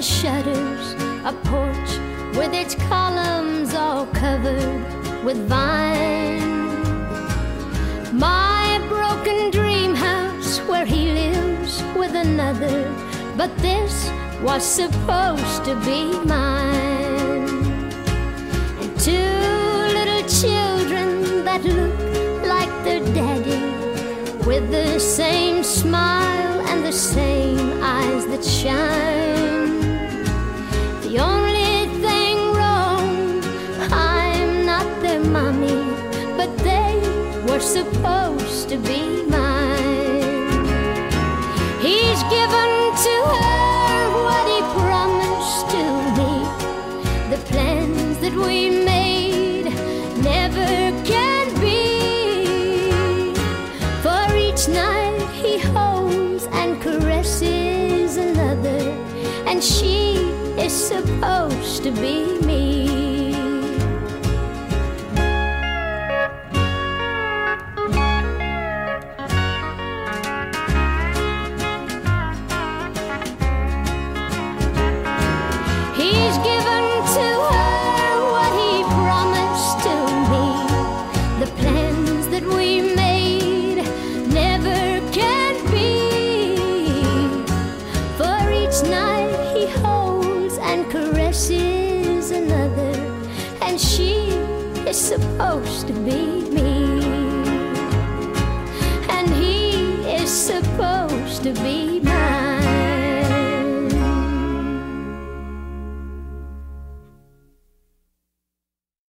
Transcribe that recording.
and shutters, a porch with its columns all covered with vine. My broken dream house where he lives with another, but this was supposed to be mine. And two little children that look like their daddy, with the same smile and the same eyes that shine. The only thing wrong, I'm not their mommy, but they were supposed to be mine. He's given to her what he promised to me. The plans that we made never can be. For each night he holds and caresses another, and she is supposed to be me. He's given to her what he promised to me. The plans that we made never can be. For each night he holds and caresses another, and she is supposed to be me. And he is supposed to be